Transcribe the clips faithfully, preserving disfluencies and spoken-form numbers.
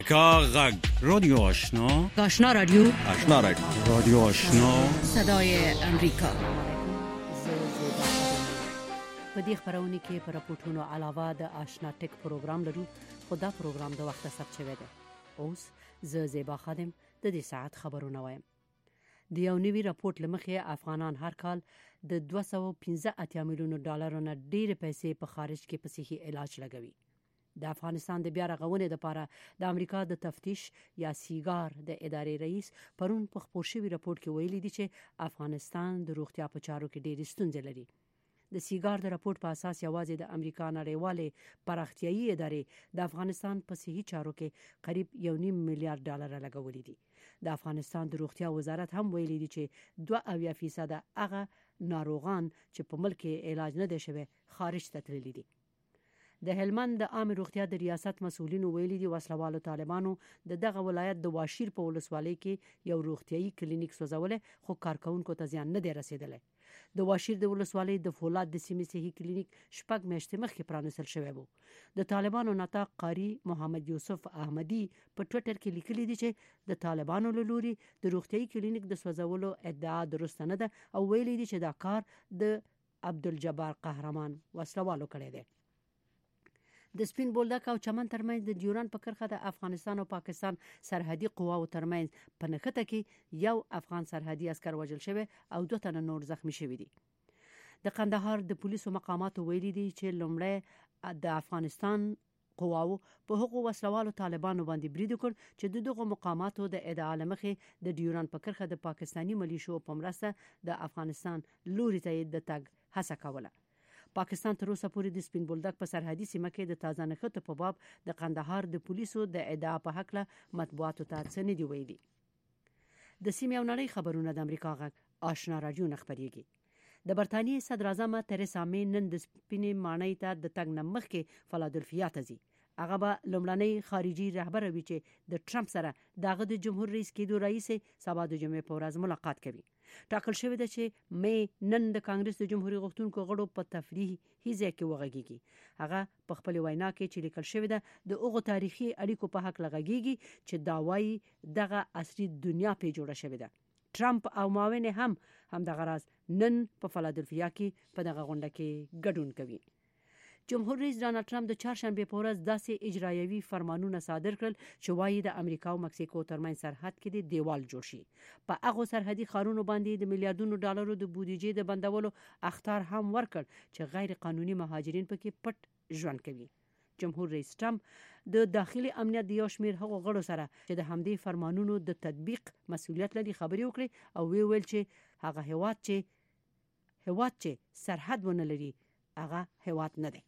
کا غږ رادیو آشنا آشنا رادیو آشنا رادیو رادیو آشنا صدای امریکا. په دې خبرونه کې پر راپورټونو علاوه د آشنا ټیک پروګرام لرو، خو دا پروګرام د وخت ثبت شوی دی. اوس زه زیبا خادم د دې ساعت خبرونه وایم. د یو نوي راپورټ لمخې افغانان هر کال د دوه سوه پنځه اتیا میلیونو ډالرو نه ډېرې پیسې په خارج کې په صحي علاج لګوي. د افغانستان د بیا رغونې لپاره د امریکا د تفتیش یا سیګار د ادارې رئیس پرون په خپور شوي راپورټ کې ویلي دي چې افغانستان د روغتیا په چارو کې ډېرې ستونزې لري. د سیګار د راپورټ په اساس یوازې د امریکا نړیوالې پراختیایي ادارې د افغانستان په صحي چارو کې قریب یو نیم میلیارډ ډالر لګولي دي. د افغانستان د روغتیا وزارت هم ویلي دي چې دوه اویا فیصده هغه ناروغان چې په ملک کې علاج نه دی شوی خارج ته تللي دي. د هلمند د عام روغتیا د ریاست مسؤلینو ویلي دي وسلوالو طالبانو د دغه ولایت د واشیر په ولسوالۍ کې یو روغتیایي کلینیک سوځولې، خو کارکونکو ته زیان نه دی رسیدلی. د واشیر د ولسوالۍ د فولاد د سیمې صحي کلینیک شپږ میاشتې مخکې پرانیستل شوی و. د طالبانو نطاق قاری محمد یوسف احمدي په ټویټر کې لیکلي دي چې د طالبانو له لوري د روغتیایي کلینیک د سوځولو ادعا درسته نه ده، او ویلي دي چې دا کار د عبدالجبار قهرمان وسلوالو کړی دی. د سپین بولدک او چمن ترمنځ د ډیورند په کرښه د افغانستان او پاکستان سرحدي قواو ترمنځ په نښته کې یو افغان سرحدي عسکر وژل شوی او دوه تنه نور زخمی شوي دي. د قندهار د پولیسو مقاماتو ویلي دي چې لومړی د افغانستان قواو په هغو وسلوالو طالبانو باندې برید وکړ چې د دغو مقاماتو د ادعا له مخې د ډیورند په کرښه د پاکستاني ملیشو په مرسته د افغانستان لوري ته د تګ هڅه کوله. پاکستان تر اوسه پورې د سپین بولدک په سرحدي سیمه کې د تازه نښتو په باب د قندهار د پولیسو د ادعا په هکله مطبوعاتو ته څه نه دي ویلي. د سیمې او نړۍ خبرونه د امریکا غږ آشنا راډیو نه خپرېږي. د برطانیې صدر اعظم تریسا مې نن د سپینې ماڼۍ ته د تګ نه مخکې فلادلفیا ته ځي. هغه به لومړنۍ خارجي رهبره وي چې د ټرمپ سره دغه د جمهور رئیس کېدو راهیسې سبا د جمعې په ورځ ملاقات کوي. ټاکل شوی ده چې مې نن د کانګرس د جمهوریت غوښتونکو غړو په تفریحي ځای کې وغږیږي. هغه په خپل وینا کې چې لیکل شوی ده د هغو تاریخي اړیکو په حق لغږیږي چې دا وايي دغه عصري دنیا پې جوړه شوې ده. ټرمپ او معاون هم همدغه راز نن په فلادلفیا کې په دغه غونډه کې ګډون کوي. جمهور رئیس ډانلډ ټرمپ د چهارشنبې په ورځ داسې اجرایوي فرمانونه صادر کړل چې وایي د امریکا او مکسیکو ترمنځ سرحد کې د دیوال جوړ شي. په هغو سرحدي ښارونو باندې د میلیارډونو ډالرو د بودیجې د بندولو اخطار هم ورکړ چې غیر قانوني مهاجرین پکې پټ ژوند کوي. جمهور رئیس ټرمپ د داخلي امنیت د یو شمېر هغو غړو سره چې د همدې فرمانونو د تطبیق مسؤلیت لري خبرې وکړې او وی ویل چې هغه هیواد چې هیواد چې سرحد ونه لري هغه هیواد نه دی.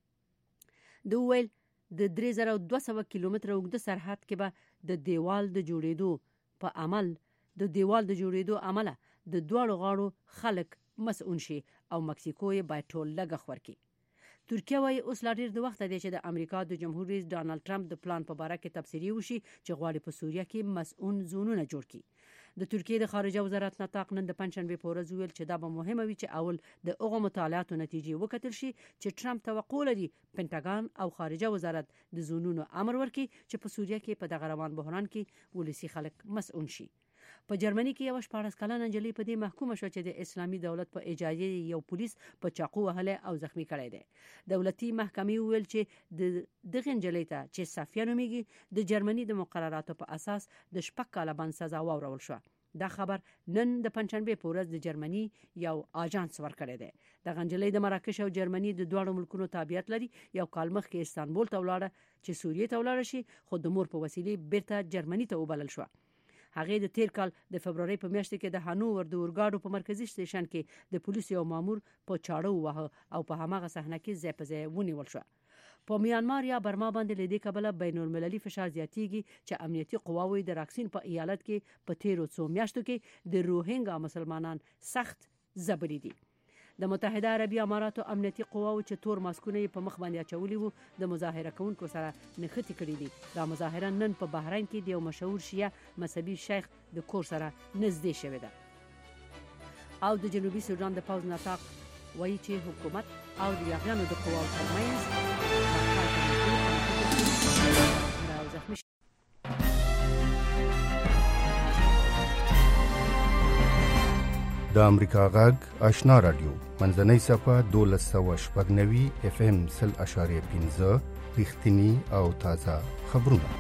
د ویل د درې زره دوه سوه کیلومتره اوږده سرحد کې به د دیوال د جوړېدو په عمل د دیوال د جوړېدو عمله د دواړو غاړو خلک مسؤون شي او مکسیکو یې باید ټول لګښ ورکړي. ترکیه وايي اوس لا ډېر د وخته دی چې د امریکا د جمهور رئیس ډانلډ ټرمپ د پلان په باره کې تبصرې وشي چې غواړي په سوریه کې مسؤون زونونه جوړ کړي. د ترکیې د خارجه وزارت نطاق نن د پنجشنبې په ورځ ویل چې دا به مهمه وي چې اول د هغو مطالعاتو نتیجې وکتل شي چې ټرمپ توقع لري پنټاګان او خارجه وزارت د زونونو امر ورکړي چې په سوریه کې په دغه روان بحران کې ولسي خلک مسؤون شي. په جرمني کې یو شپاړس کلنه نجلۍ په دې محکومه شوه چې د اسلامي دولت په اجازه یو پولیس په چاقو وهلی او زخمی کړی دی. دولتي محکمې وویل چې د دغې نجلۍ ته چې صفیه نومیږي د جرمني د مقرراتو په اساس د شپږ کاله بند سزا واورول شوه. دا خبر نن د پنجشنبې په ورځ د جرمني یو آژانس ورکړی دی. دغه نجلۍ د مراکش او جرمني د دواړو ملکونو تابعیت لري. یو کال مخکې استانبول ته ولاړه چې سوریې ته ولاړه شي، خو د مور په وسیلې بیرته جرمني ته وبلل شوه. هغې د تیر کال د فبرورۍ په میاشت کې د هانوور د اورګاډو په مرکزي سټیشن کې د پولیسو یو مامور په چاړه وواهه او په هماغه صحنه کې ځای په ځای ونیول شوه. په میانمار یا برما باندې له دې کبله بین المللي فشار زیاتیږي چې امنیتي قواوې د راکسین په ایالت کې په تیرو څو میاشتو کې د روهینګا مسلمانان سخت ځپلي دي. د متحده عربي اماراتو امنیتي قواو چې تور ماسکونه په مخ باندې اچولي وو د مظاهره کوونکو سره نښتې کړي دي. دا مظاهره نن په بحرین کې د یو مشهور شیعه مذهبي شیخ د کور سره نږدې شوې ده. او د جنوبي سودان د پوځ نطاق وایي چې حکومت او د یاغیانو د قواو ترمنځ د امریکا غږ آشنا رادیو منځنۍ صفه دولس سوه شپږ نوي اف ام سل اشاریه پنځه رښتینی او تازه خبرونه.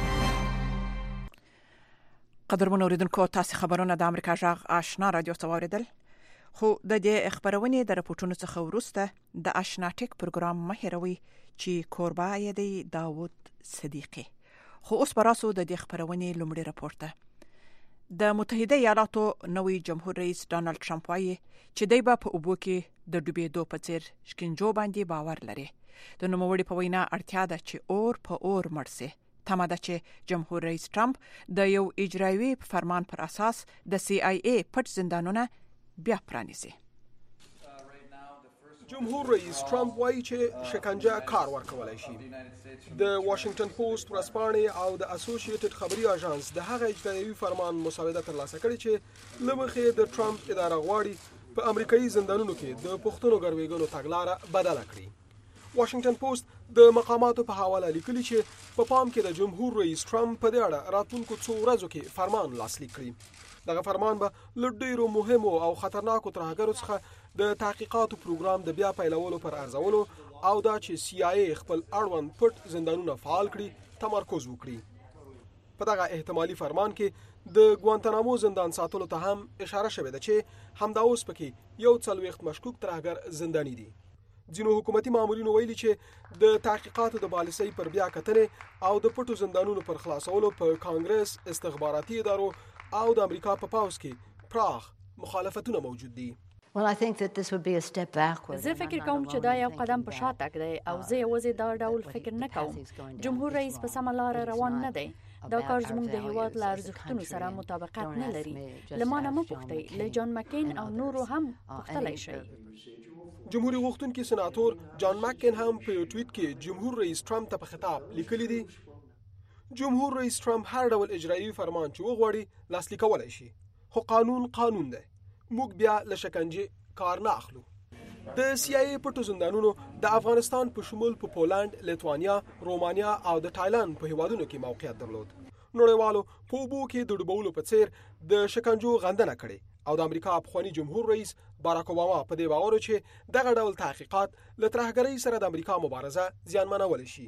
قدرمن اوریدونکو، تاسو خبرونه د امریکا غږ آشنا رادیو څوریدل. خو د دې خبرونه د راپورټونو څخه ورسته د آشنا ټیک پروګرام مهیروي چې کوربه یې دی داوود صدیقی. خو اوس براسو د دې خبرونه لومړی راپورته. د متحده ایالاتو نوی جمهور رئیس ډانلډ ټرمپ وايي چې دی به په اوبو کې د ډوبېدو په څیر شکنجو باندې باور لري. د نوموړي په وینا اړتیا ده چې اور په اور مړ شي. تمه ده چې جمهور رئیس ټرمپ د یو اجرایوي فرمان پر اساس د سی آی ای پټ زندانونه بیا پرانیسي. جمهور رئیس ټرمپ وایي چې شکنجه کار ورکولای شي. د واشنگټن پوسټ ورځپاڼې او د اسوسییټډ خبري اژانس د هغه اجرایوي فرمان مسوده ترلاسه کړې چې لمخې د ټرمپ اداره غواړي په امریکایي زندانونو کې د پښتنو ګرویګانو تګلارې بدله کړي. واشنگټن پوسټ د مقاماتو په حواله لیکلي چې په پام کې د جمهور رئیس ټرمپ په دې اړه راتلونکو څو ورځو کې فرمان لاسلیک کړي. دغه فرمان به له ډیرو مهمو او خطرناکو ترهګرو څخه د تحقیقاتو پروګرام د بیا پیلولو پر ارزولو او دا چې سی آی ای خپل اړوند پټ زندانونه فعال کړي تمرکز وکړي. په دغه احتمالي فرمان کې د ګوانتانامو زندان ساتلو ته هم اشاره شوې ده چې همدا اوس پکې یو څلوېښت مشکوک ترهګر زنداني دي. ځینو حکومتي مامورینو ویلي چې د تحقیقاتو د پالیسۍ پر بیا کتنې او د پټو زندانونو پر خلاصولو په کانګرس، استخباراتي ادارو او د امریکا په پاوز کې پراخ مخالفتونه موجود دي. Well, I think that this would be a step backward. زه فکر کوم چې دا یو قدم په شا تګ دی او زه یوازې دا ډول فکر نه کوم. جمهور رئیس په سمه لار روان نه دی. دا کار زموږ د هیواد له ارزښتونو سره مطابقت نه لري. له ما نه مه پوښتئ، له جان مکین او نورو هم پوښتلی شئ. جمهوریت غوښتونکي سناتور جان مکین هم په یو ټویټ کې جمهور رئیس ټرمپ ته په خطاب لیکلي دي: جمهور رئیس ټرمپ هر ډول اجرایي فرمان چې وغواړي لاسلیکولای شي، خو قانون قانون دی. موږ بیا له شکنجې کار نه اخلو. د سی آی ای پټو زندانونو د افغانستان په شمول په پولند، لیتوانیا، رومانیا او د تایلند په هیوادونو کې موقعیت درلود. نړیوالو په اوبو کې د ډوبولو په څیر د شکنجو غندنه کړې او د امریکا پخوانی جمهور رئیس باراک اوباما په دې باور چې دغه ډول تحقیقات له ترهګرۍ سره د امریکا مبارزه زیانمنول شي.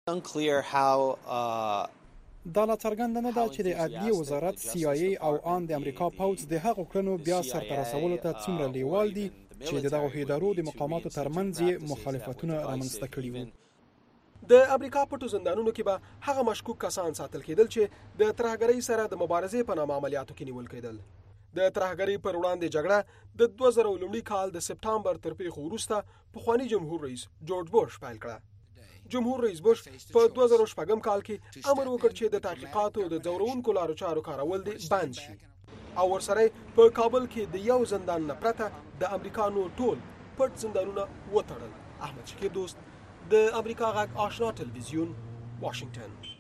دا لا څرګنده نه ده چې د عدلیې وزارت، سی آی ای او ان د امریکا پوځ د هغو کړنو بیا سرته رسولو ته څومره لیوال دي چې د دغو ادارو د مقاماتو ترمنځ یې مخالفتونه رامنځته کړي وو. د امریکا پټو زندانونو کې به هغه مشکوک کسان ساتل کېدل چې د ترهګرۍ سره د مبارزې په نامه عملیاتو کې نیول کېدل. د ترهګرۍ پر وړاندې جګړه د دوه زره لومړي کال د سپټامبر تر پیښو وروسته پخوانی جمهور رئیس جورج بوش پیل کړه. جمهور رئیس بوش په دوه زره شپږم کال کې امر وکړ چې د تحقیقاتو د ځورونکو لارو چارو کارول دي بند شي او ورسره په کابل کې د یو زندان نه پرته د امریکانو ټول پټ زندانونه وتړل. احمد شکیب دوست، د امریکا غږ آشنا ټلویزیون، واشنگټن.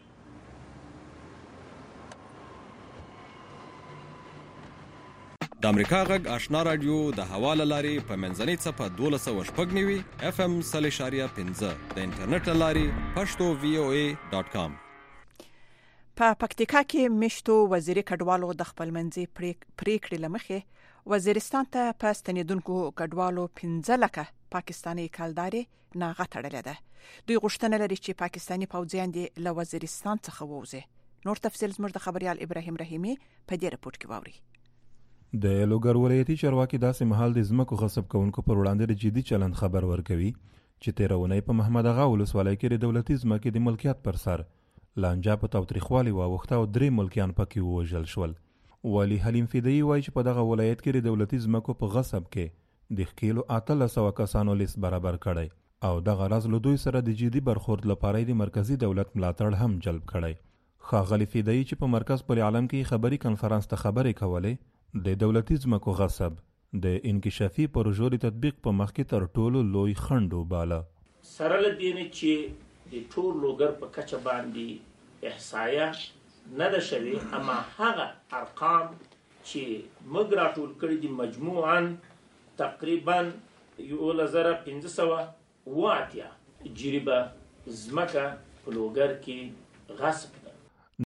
د امریکا غږ آشنا رادیو د حواله لاري په منځنۍ صفه دولس سوه شپږ نوي اف ام سل اشاریه پنځه د انټرنیټ لاري پښتو وی او ای ډاټ کام. په پکتیکا کې مشتو وزیري کډوالو د خپل منځي پریکړې لمخې وزیرستان ته په ستنیدونکو کډوالو پنځه لکه پاکستاني کلدارې ناغه تړلې ده. دوی غوښتنه لري چې پاکستاني پوځیان دې له وزیرستان څخه ووځي. نور تفصیل زموږ د خبريال ابراهیم رحیمي په دې رپورت کې واوري. د لوګر ولایتي چارواکي داسې مهال د ځمکو غصب کوونکو پر وړاندې د جدي چلند خبر ورکوي چې تیرونی په محمد اغا ولسوالۍ کې د دولتي ځمکې د ملکیت پر سر لانجه په تاوتریخوالي واوښته او درې ملکیان پکې ووژل شول. والي حلیم فدایي وایي چې په دغه ولایت کې د دولتي ځمکو په غصب کې د ښکیلو اتلس سوه کسانو لیست برابر کړی او دغه راز له دوی سره د جدي برخورد لپاره د مرکزي دولت ملاتړ هم جلب کړی. ښاغلي فدایي چې په مرکز پر عالم کې خبري کنفرانس ته خبرې کولې، د دولتي ځمکو غصب د انکشافي پروژو د تطبیق په مخ کې تر ټولو لوی خنډ وباله. سره له دې نه چې د ټول لوګر په کچه باندې احصایه نه ده شوې، اما هغه ارقام چې موږ راټول کړي دي مجموعاً تقریبا یولس زره پنځه سوه اووه اتیا جریبه ځمکه په لوګر کې غصب